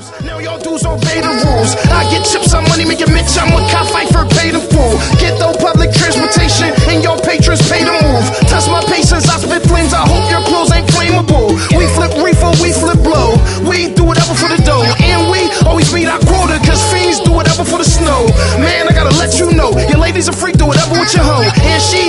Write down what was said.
Now y'all dudes obey the rules. I get chips on money, make a Mitch. I'm a cop, fight for pay the fool. Get though public transportation and your patrons pay to move. Touch my patience, I spit flames. I hope your clothes ain't flammable. We flip reefer, we flip blow. We do whatever for the dough. And we always meet our quota, cause fiends do whatever for the snow. Man, I gotta let you know, your lady's a freak, do whatever with your hoe. And she